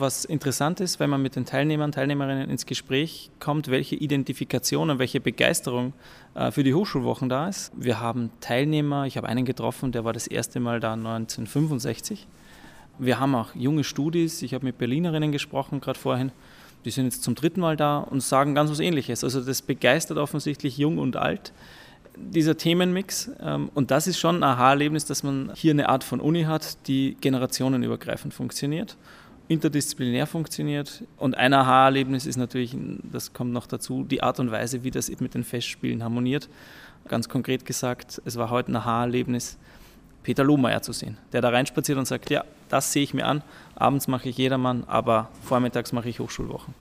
was interessant ist, wenn man mit den Teilnehmern, Teilnehmerinnen ins Gespräch kommt, welche Identifikation und welche Begeisterung für die Hochschulwochen da ist. Wir haben Teilnehmer, ich habe einen getroffen, der war das erste Mal da 1965. Wir haben auch junge Studis, ich habe mit Berlinerinnen gesprochen, gerade vorhin, die sind jetzt zum 3. Mal da und sagen ganz was Ähnliches. Also das begeistert offensichtlich jung und alt, dieser Themenmix. Und das ist schon ein Aha-Erlebnis, dass man hier eine Art von Uni hat, die generationenübergreifend funktioniert, interdisziplinär funktioniert. Und ein Aha-Erlebnis ist natürlich, das kommt noch dazu, die Art und Weise, wie das mit den Festspielen harmoniert. Ganz konkret gesagt, es war heute ein Aha-Erlebnis, Peter Lohmeier zu sehen, der da reinspaziert und sagt, ja, das sehe ich mir an, abends mache ich Jedermann, aber vormittags mache ich Hochschulwochen.